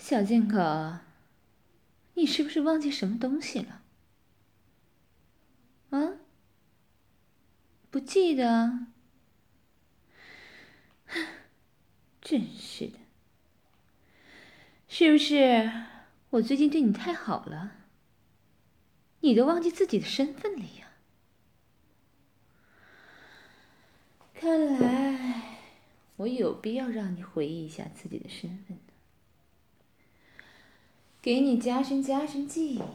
小贱狗，你是不是忘记什么东西了？啊？不记得？真是的，是不是我最近对你太好了，你都忘记自己的身份了呀？看来我有必要让你回忆一下自己的身份呢，给你加深记忆。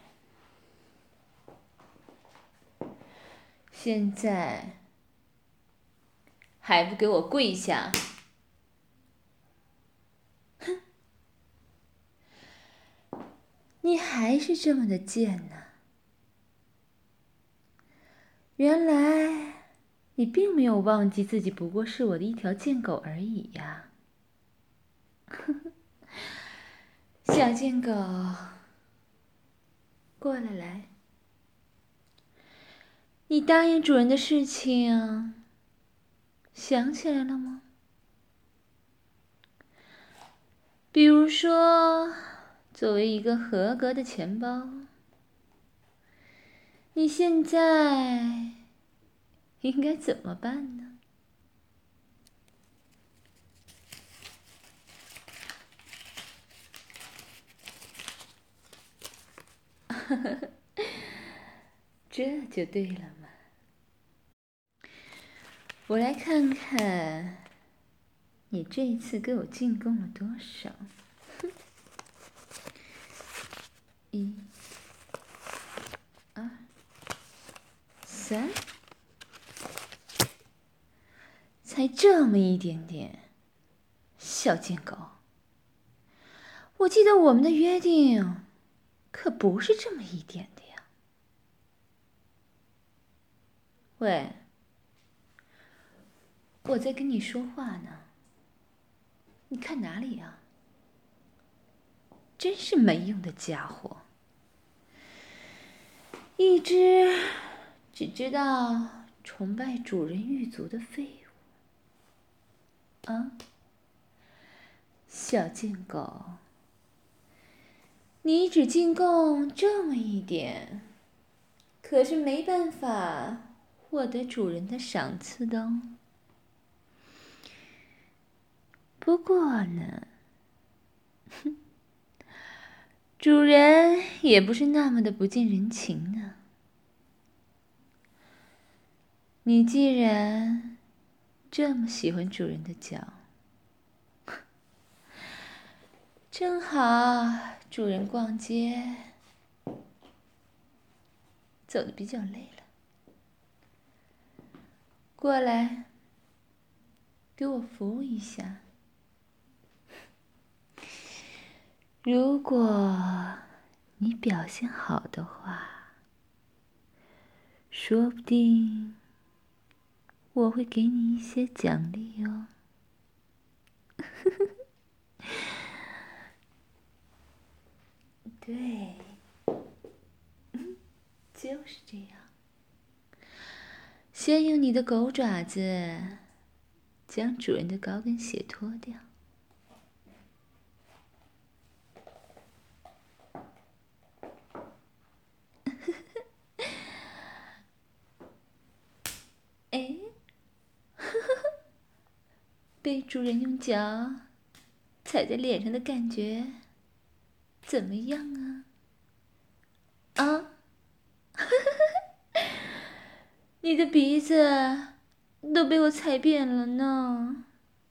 现在还不给我跪下！哼，你还是这么的贱呢！原来你并没有忘记自己不过是我的一条贱狗而已呀！小贱狗，过来，你答应主人的事情想起来了吗？比如说，作为一个合格的钱包，你现在应该怎么办呢？这就对了嘛。我来看看，你这一次给我进贡了多少？1、2、3，才这么一点点，小贱狗！我记得我们的约定可不是这么一点的呀。喂，我在跟你说话呢，你看哪里呀？真是没用的家伙，一只只知道崇拜主人狱卒的废物啊！小贱狗，你只进贡这么一点，可是没办法获得主人的赏赐的哦。不过呢，主人也不是那么的不近人情呢。你既然这么喜欢主人的脚，正好主人逛街走得比较累了，过来给我服务一下。如果你表现好的话，说不定我会给你一些奖励哦。对，就是这样。先用你的狗爪子将主人的高跟鞋脱掉。哎，被主人用脚踩在脸上的感觉怎么样啊？啊？你的鼻子都被我踩扁了呢。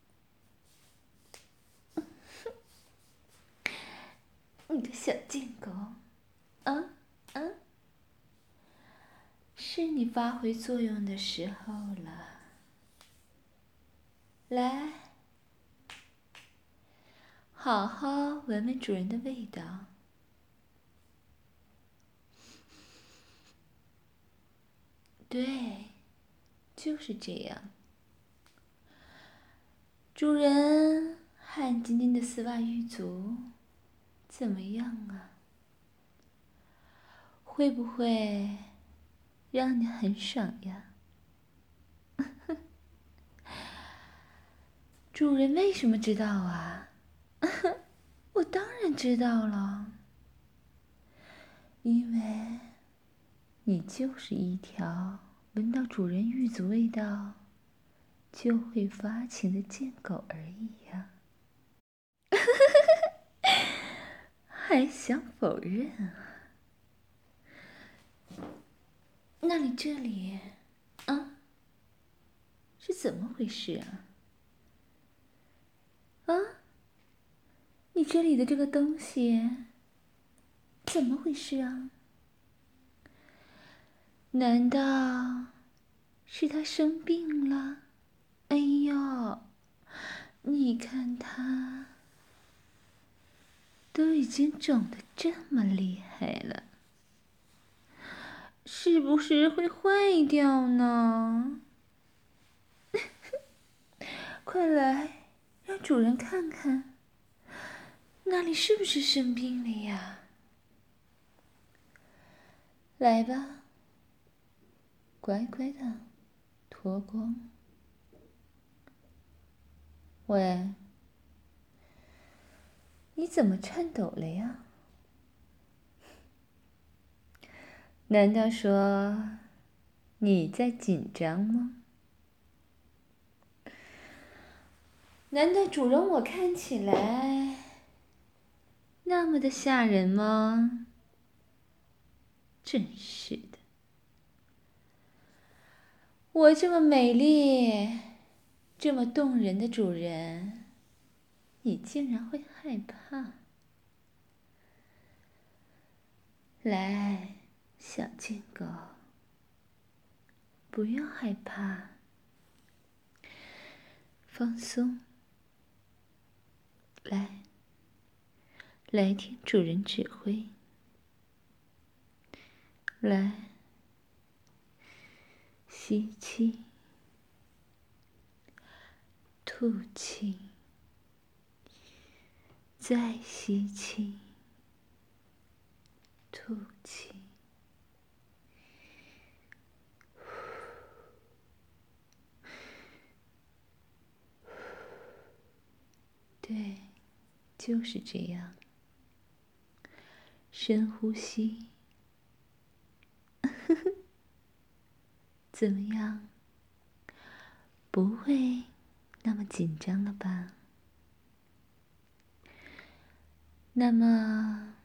你个小贱狗，是你发挥作用的时候了。来，好好闻闻主人的味道。对，就是这样。主人汗津津的丝袜玉足怎么样啊？会不会让你很爽呀？主人为什么知道啊？ 我当然知道了，因为你就是一条闻到主人玉足味道就会发情的贱狗而已呀。还想否认啊？那你这里啊，是怎么回事啊？啊，你这里的这个东西怎么回事啊？难道是它生病了？哎呦，你看它都已经肿得这么厉害了，是不是会坏掉呢？快来，让主人看看，那里是不是生病了呀？来吧，乖乖的脱光。喂，你怎么颤抖了呀？难道说你在紧张吗？难道主人我看起来那么的吓人吗？真是的，我这么美丽、这么动人的主人，你竟然会害怕？来，小贱狗，不要害怕，放松，来听主人指挥。来，吸气，吐气，再吸气，吐气。对，就是这样。深呼吸。怎么样？不会那么紧张了吧？那么，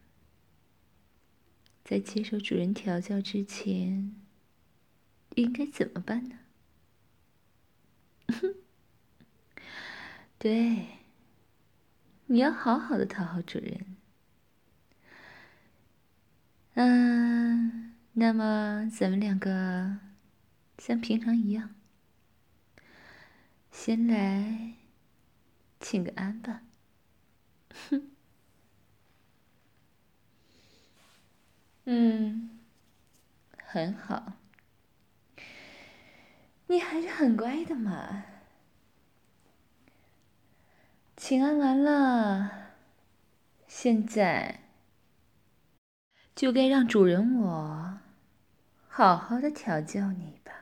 在接受主人调教之前，应该怎么办呢？对，你要好好的讨好主人。那么咱们两个像平常一样，先来请个安吧。很好，你还是很乖的嘛。请安完了，现在就该让主人我好好的调教你吧。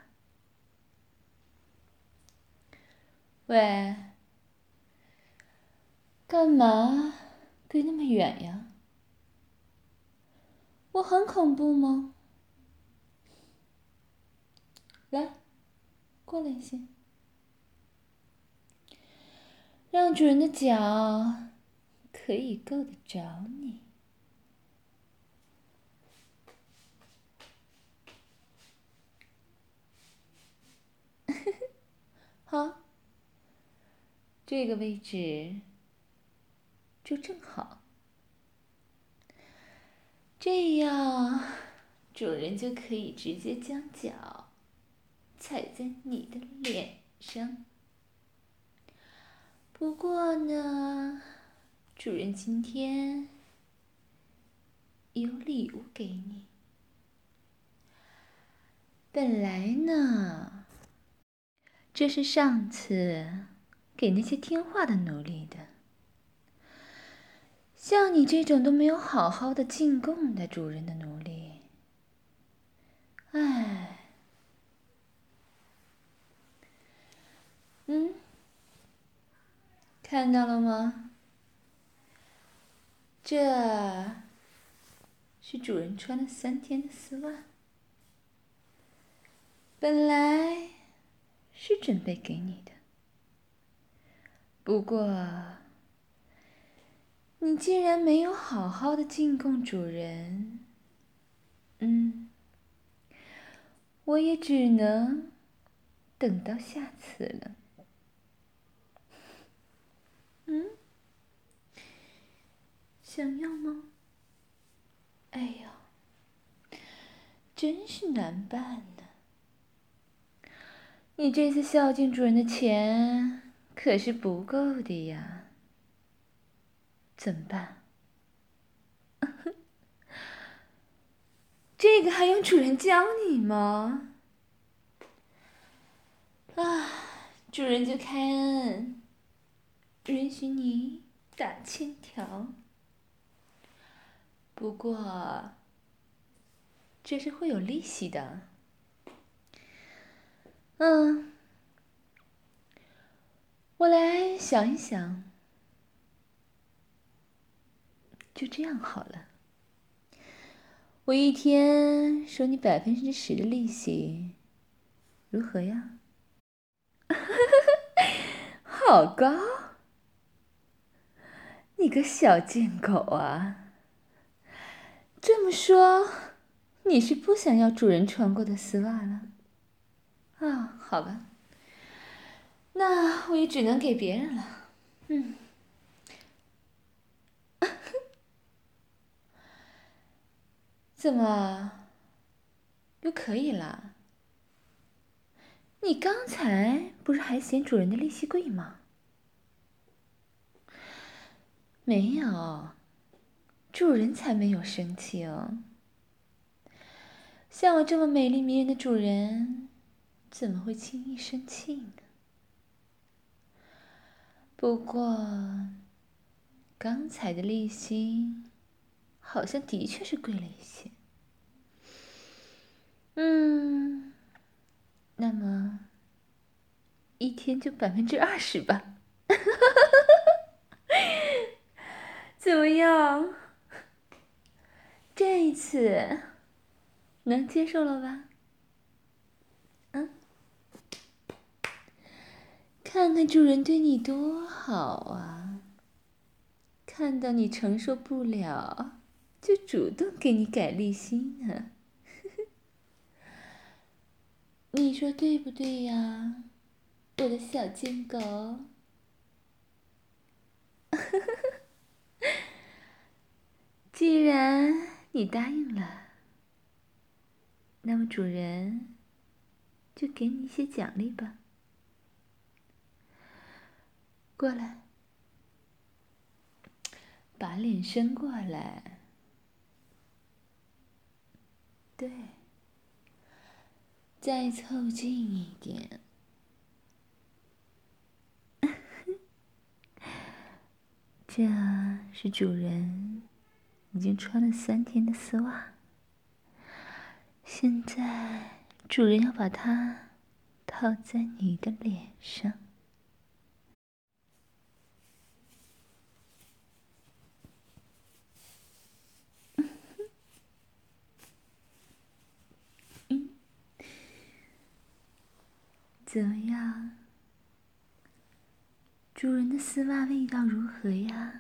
喂，干嘛离那么远呀？我很恐怖吗？来，过来一些，让主人的脚可以够得着你。好，这个位置就正好，这样主人就可以直接将脚踩在你的脸上。不过呢，主人今天有礼物给你。本来呢，这是上次给那些听话的奴隶的。像你这种都没有好好的进贡的主人的奴隶，唉，看到了吗？ 这是主人穿了3天的丝袜，本来是准备给你的，不过你既然没有好好的进贡主人，我也只能等到下次了。想要吗？哎呦，真是难办呢。你这次孝敬主人的钱可是不够的呀，怎么办？这个还用主人教你吗？啊，主人就开恩，允许你打欠条。不过，这是会有利息的。我来想一想，就这样好了。我一天收你10%的利息，如何呀？好高！你个小贱狗啊！这么说，你是不想要主人穿过的丝袜了？啊，好吧，那我也只能给别人了。怎么，又可以了？你刚才不是还嫌主人的利息贵吗？没有，主人才没有生气哦。像我这么美丽迷人的主人，怎么会轻易生气呢？不过，刚才的利息好像的确是贵了一些。那么一天就20%吧。怎么样？这一次能接受了吧？看看主人对你多好啊！看到你承受不了，就主动给你改利息呢。你说对不对呀，我的小贱狗？既然你答应了，那么主人就给你一些奖励吧。过来，把脸伸过来。对，再凑近一点。这是主人已经穿了3天的丝袜，现在主人要把它套在你的脸上。怎么样？主人的丝袜味道如何呀？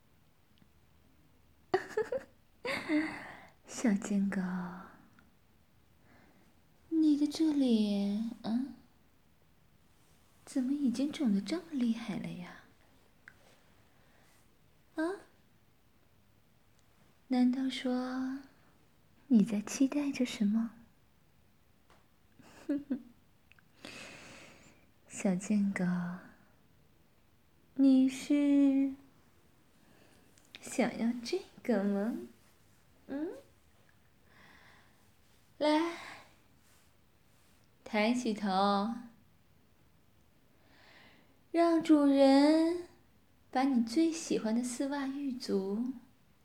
小贱狗，你的这里，怎么已经肿得这么厉害了呀？难道说你在期待着什么？小贱狗，你是想要这个吗？来，抬起头，让主人把你最喜欢的丝袜玉足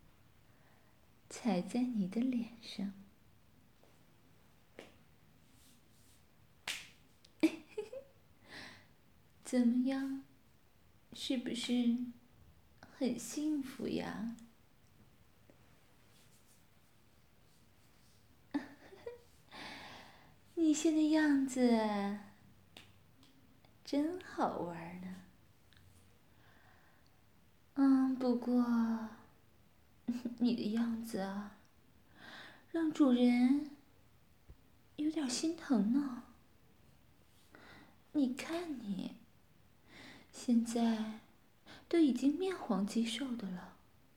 踩在你的脸上。怎么样？是不是很幸福呀？ 你现在样子真好玩呢。不过你的样子啊，让主人有点心疼呢。你看你，现在都已经面黄肌瘦的了，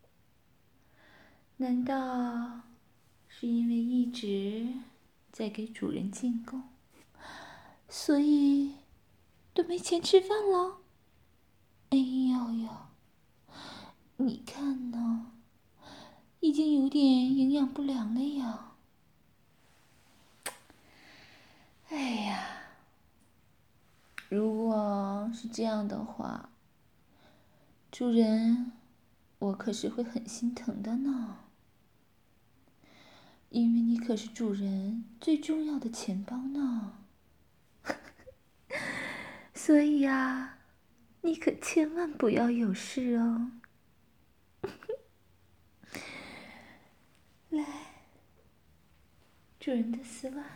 难道是因为一直在给主人进贡，所以都没钱吃饭了？哎呦呦，你看呢，已经有点营养不良了呀。哎呀，如果是这样的话，主人，我可是会很心疼的呢。因为你可是主人最重要的钱包呢。所以呀，你可千万不要有事哦。来，主人的丝袜，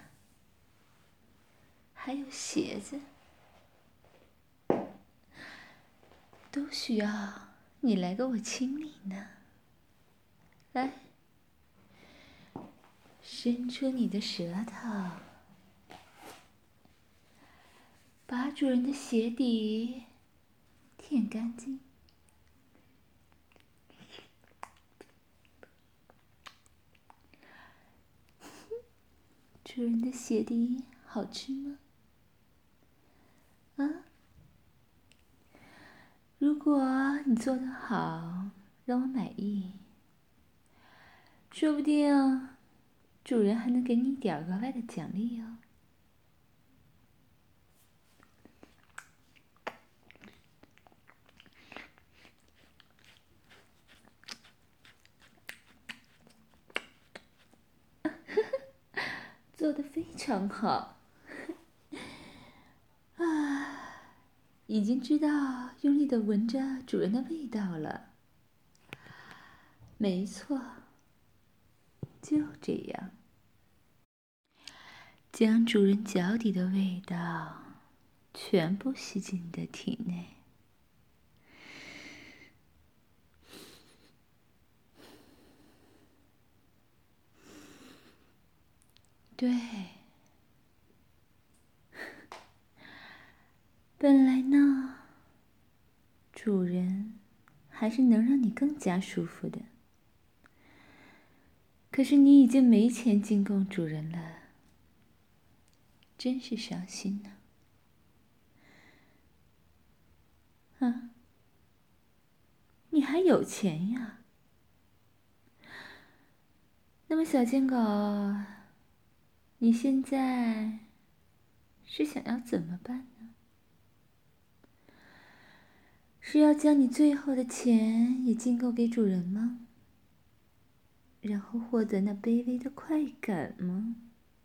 还有鞋子，都需要你来给我清理呢。来，伸出你的舌头，把主人的鞋底舔干净。主人的鞋底好吃吗？啊？如果你做得好，让我满意，说不定主人还能给你一点额外的奖励哦。做得非常好啊！已经知道用力地闻着主人的味道了。没错，就这样，将主人脚底的味道全部吸进你的体内。对，本来呢，主人还是能让你更加舒服的。可是你已经没钱进贡主人了，真是伤心呢。啊，你还有钱呀？那么小贱狗，你现在是想要怎么办呢？是要将你最后的钱也进贡给主人吗？然后获得那卑微的快感吗？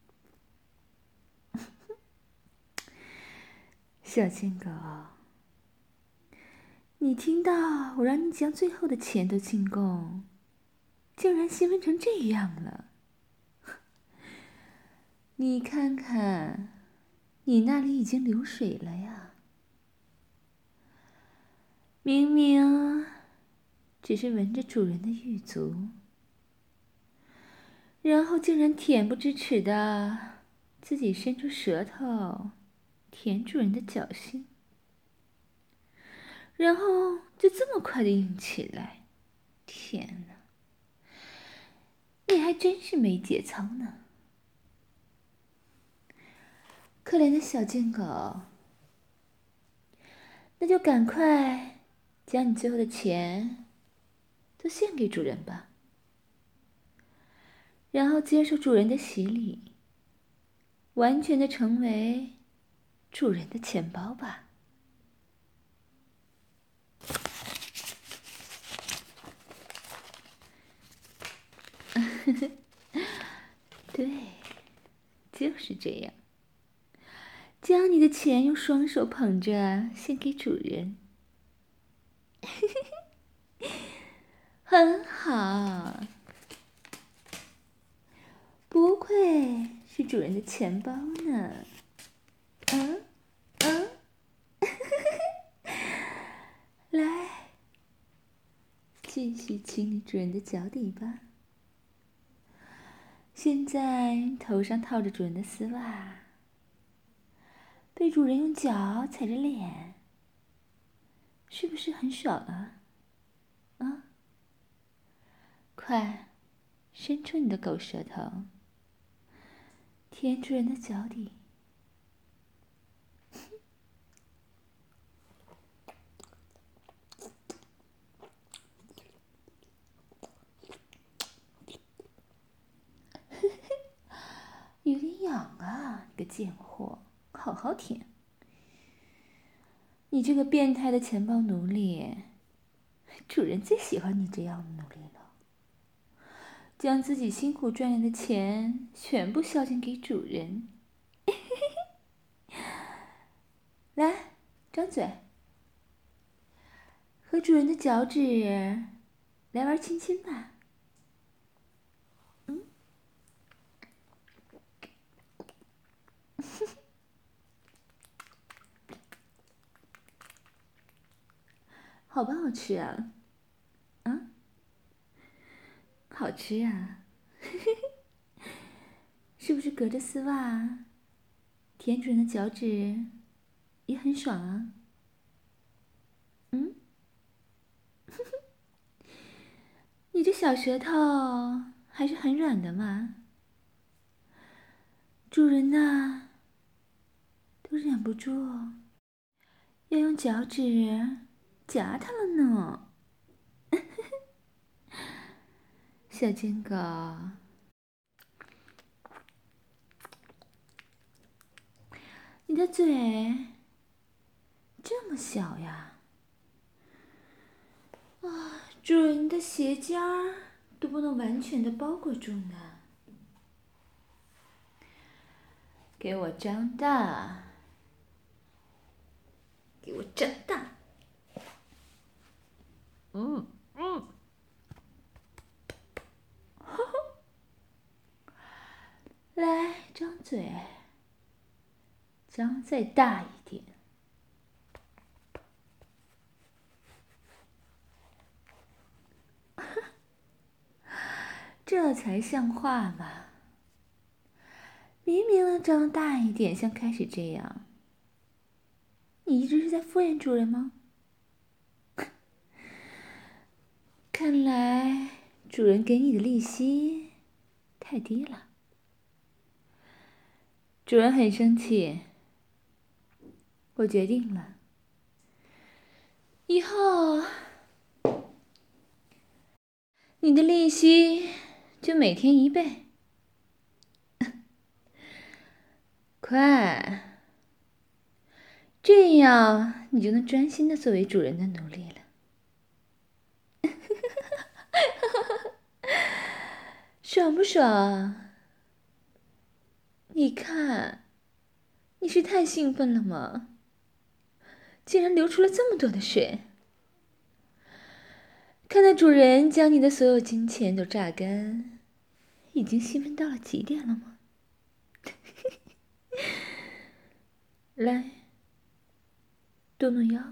小贱狗，你听到我让你将最后的钱都进贡，竟然兴奋成这样了。你看看，你那里已经流水了呀。明明只是闻着主人的玉足，然后竟然恬不知耻的自己伸出舌头舔主人的脚心，然后就这么快的硬起来。天哪，你还真是没节操呢！可怜的小贱狗，那就赶快将你最后的钱都献给主人吧，然后接受主人的洗礼，完全的成为主人的钱包吧。对，就是这样。将你的钱用双手捧着献给主人，很好，不愧是主人的钱包呢。来，继续清理主人的脚底吧。现在头上套着主人的丝袜，被主人用脚踩着脸，是不是很爽啊？快，伸出你的狗舌头，舔主人的脚底。有点痒啊，你个贱货，好好舔。你这个变态的钱包奴隶，主人最喜欢你这样的奴隶了，将自己辛苦赚来的钱全部孝敬给主人。来，张嘴，和主人的脚趾来玩亲亲吧。好不好吃啊？好吃啊！是不是隔着丝袜舔主人的脚趾也很爽啊？你这小舌头还是很软的嘛，主人呐，都忍不住要用脚趾夹它了呢。小贱狗，你的嘴这么小呀？主人的鞋尖儿都不能完全的包裹住呢。给我张大，给我张大。来，张嘴，张再大一点。这才像话嘛！明明能张大一点，像开始这样。你一直是在敷衍主人吗？看来主人给你的利息太低了。主人很生气，我决定了，以后你的利息就每天1倍。快，这样你就能专心的作为主人的奴隶了。爽不爽？你看，你是太兴奋了吗？竟然流出了这么多的水。看到主人将你的所有金钱都榨干，已经兴奋到了极点了吗？来，动动腰，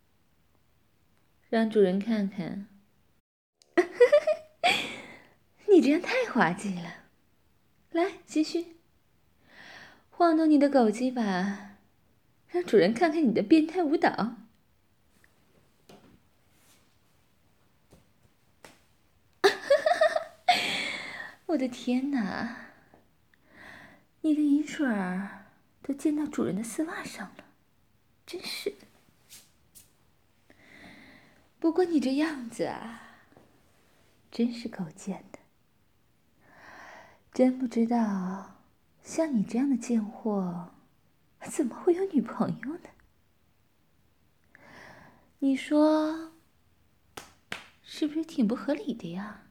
让主人看看。你这样太滑稽了。来，继续晃动你的狗鸡吧，让主人看看你的变态舞蹈。我的天哪，你的饮水儿都溅到主人的丝袜上了，真是的。不过你这样子啊，真是够贱的。真不知道，像你这样的贱货，怎么会有女朋友呢？你说，是不是挺不合理的呀？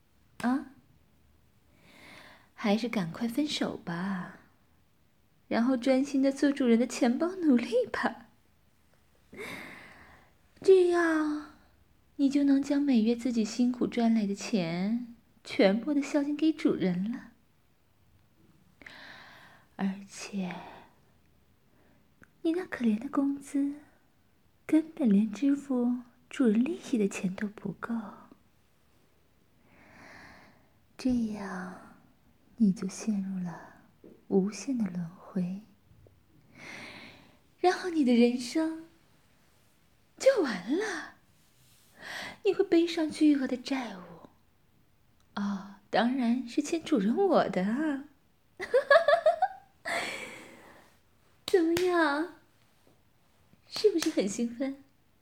还是赶快分手吧，然后专心的做主人的钱包奴隶吧。这样，你就能将每月自己辛苦赚来的钱全部的孝敬给主人了。 而且你那可怜的工资根本连支付主人利息的钱都不够，这样你就陷入了无限的轮回，然后你的人生就完了。你会背上巨额的债务，当然是欠主人我的啊。怎么样？是不是很兴奋？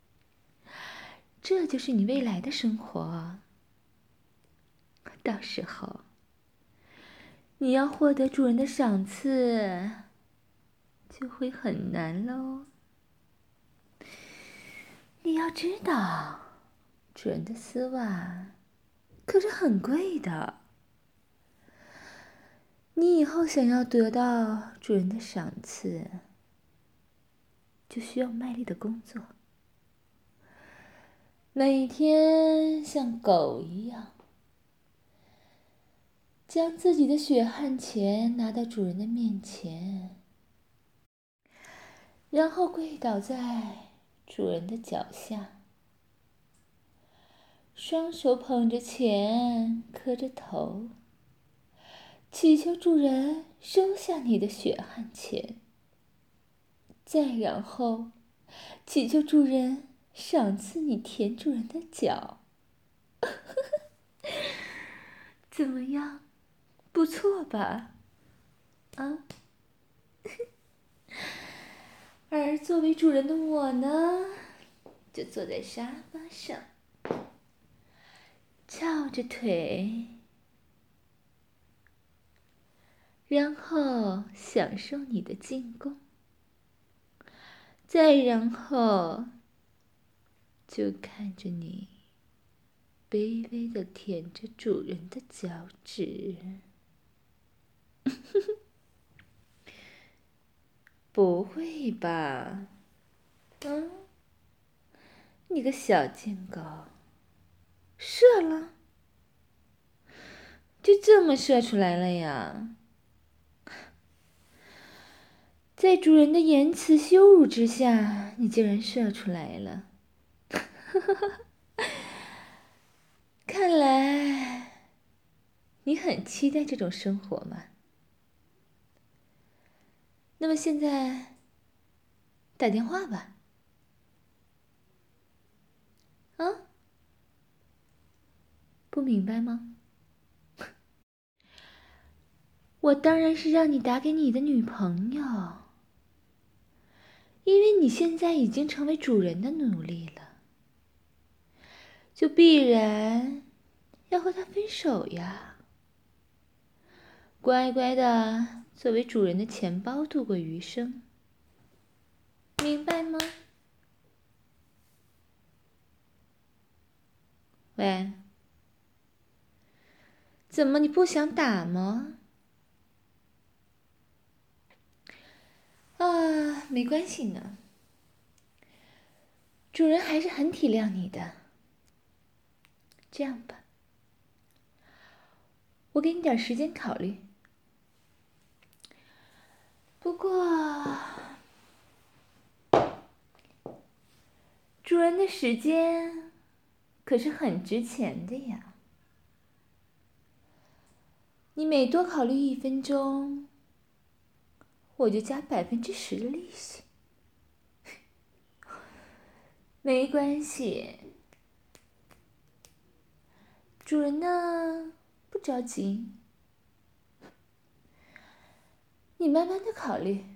这就是你未来的生活。到时候，你要获得主人的赏赐，就会很难喽。你要知道，主人的丝袜可是很贵的。你以后想要得到主人的赏赐，就需要卖力的工作，每天像狗一样，将自己的血汗钱拿到主人的面前，然后跪倒在主人的脚下，双手捧着钱，磕着头，祈求主人收下你的血汗钱，再然后祈求主人赏赐你舔主人的脚。怎么样？不错吧？啊？而作为主人的我呢，就坐在沙发上，翘着腿，然后享受你的进贡，再然后就看着你卑微地舔着主人的脚趾。不会吧？你个小贱狗，射了？就这么射出来了呀？在主人的言辞羞辱之下，你竟然射出来了。看来你很期待这种生活嘛。那么现在打电话吧。不明白吗？我当然是让你打给你的女朋友，因为你现在已经成为主人的奴隶了，就必然要和他分手呀。乖乖的作为主人的钱包度过余生，明白吗？喂，怎么你不想打吗？没关系呢，主人还是很体谅你的。这样吧，我给你点时间考虑。不过，主人的时间可是很值钱的呀。你每多考虑1分钟，我就加10%的利息。没关系，主人呢不着急，你慢慢的考虑。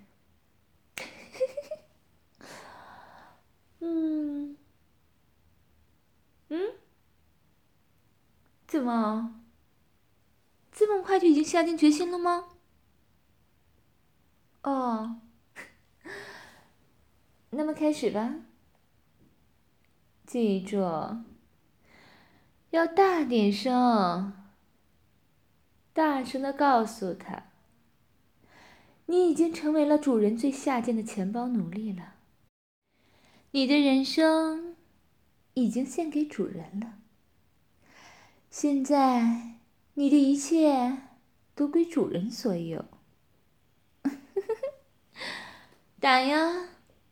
怎么这么快就已经下定决心了吗？哦，那么开始吧。记住，要大点声，大声的告诉他，你已经成为了主人最下贱的钱包奴隶了。你的人生已经献给主人了，现在你的一切都归主人所有。 打呀！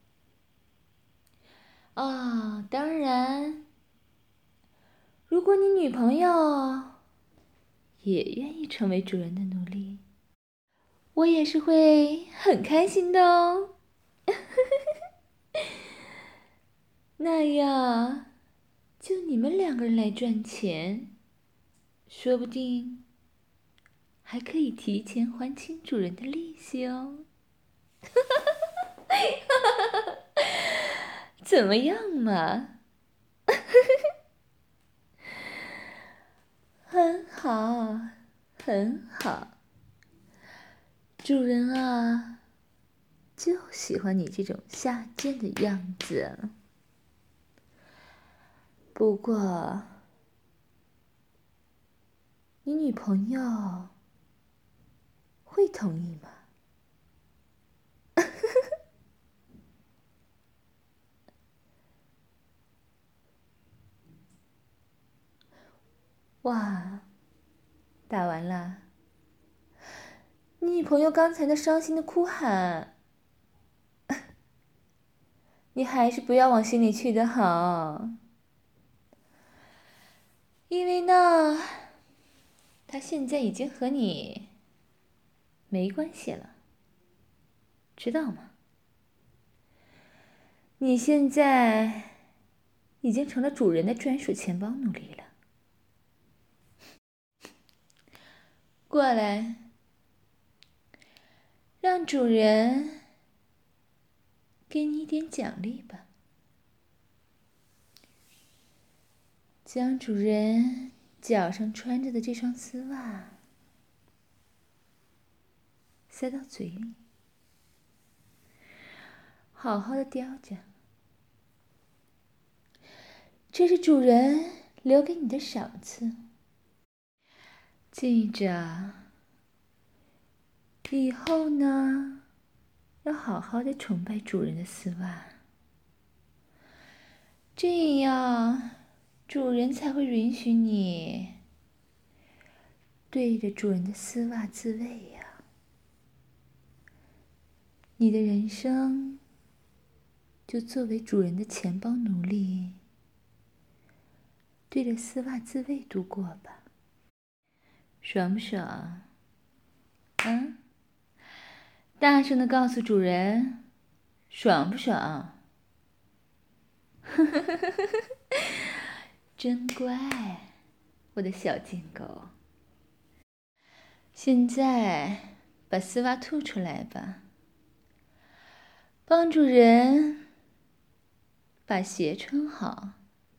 哦，当然，如果你女朋友也愿意成为主人的奴隶，我也是会很开心的哦。那样，就你们2个人来赚钱，说不定还可以提前还清主人的利息哦。怎么样嘛？很好，很好。主人啊，就喜欢你这种下贱的样子。不过，你女朋友会同意吗？哇，打完了。你女朋友刚才那伤心的哭喊，你还是不要往心里去的好。因为呢，她现在已经和你没关系了，知道吗？你现在已经成了主人的专属钱包奴隶了。过来，让主人给你一点奖励吧。将主人脚上穿着的这双丝袜塞到嘴里，好好的叼着。这是主人留给你的赏赐。记着，以后呢，要好好的崇拜主人的丝袜，这样主人才会允许你对着主人的丝袜自慰呀。你的人生就作为主人的钱包奴隶，对着丝袜自慰度过吧。爽不爽？嗯？大声的告诉主人，爽不爽？真乖，我的小贱狗。现在把丝袜吐出来吧，帮主人把鞋穿好。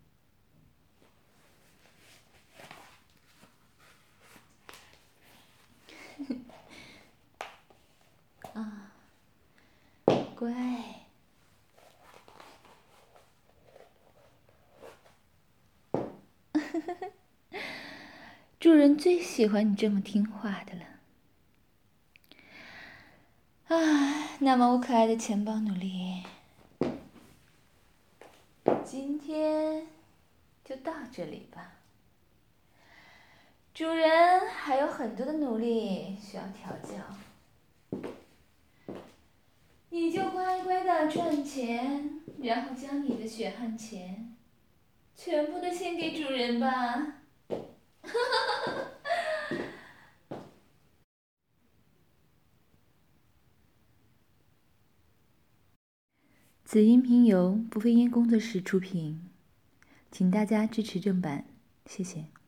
啊，乖。主人最喜欢你这么听话的了。啊，那么我可爱的钱包奴隶，今天就到这里吧。主人还有很多的努力需要调教，你就乖乖的赚钱，然后将你的血汗钱全部都献给主人吧。此音频由不非烟工作室出品，请大家支持正版，谢谢。